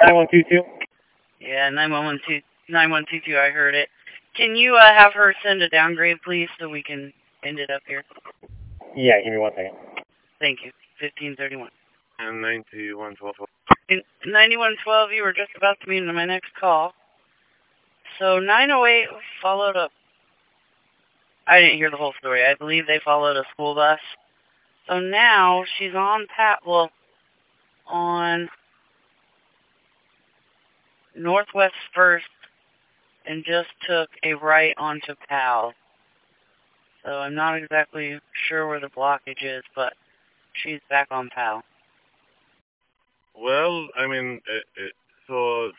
9122? Yeah, 9122, I heard it. Can you have her send a downgrade, please, so we can end it up here? Yeah, give me 1 second. Thank you. 1531. And 9112. In 9112, you were just about to meet in my next call. So 908 followed up. I didn't hear the whole story. I believe they followed a school bus. So now she's on on Northwest 1st and just took a right onto Powell. So I'm not exactly sure where the blockage is, but she's back on Powell. Well, I mean, so...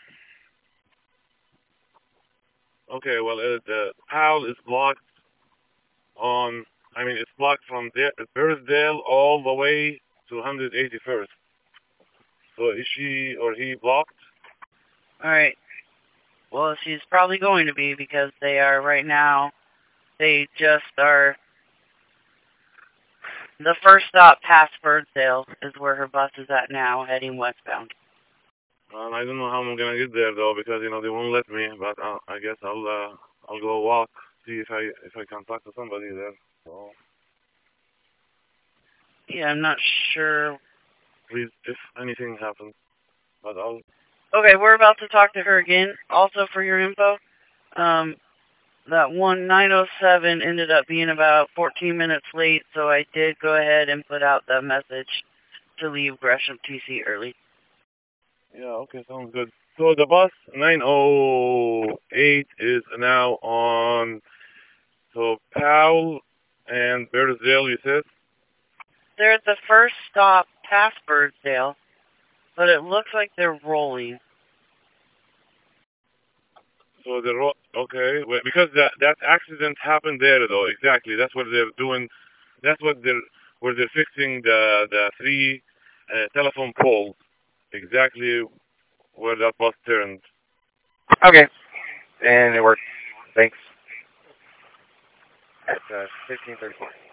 Okay, well, Powell is blocked on... I mean, it's blocked from Birdsdale all the way to 181st. So is she or he blocked? Alright. Well, she's probably going to be because they are right now, they just are, the first stop past Birdsdale is where her bus is at now, heading westbound. Well, I don't know how I'm gonna get there though, because they won't let me. But I guess I'll go walk, see if I can talk to somebody there. So. Yeah, I'm not sure. Please, if anything happens, but I'll. Okay, we're about to talk to her again. Also, for your info, that 1907 ended up being about 14 minutes late, so I did go ahead and put out that message to leave Gresham TC early. Yeah, okay, sounds good. So the bus 908 is now on, so Powell and Birdsdale, you said? They're at the first stop past Birdsdale, but it looks like they're rolling. So okay, well, because that accident happened there though, exactly. That's what they're doing. That's where they're fixing the three telephone poles. Exactly where that bus turned. Okay. And it worked. Thanks. That's 1534.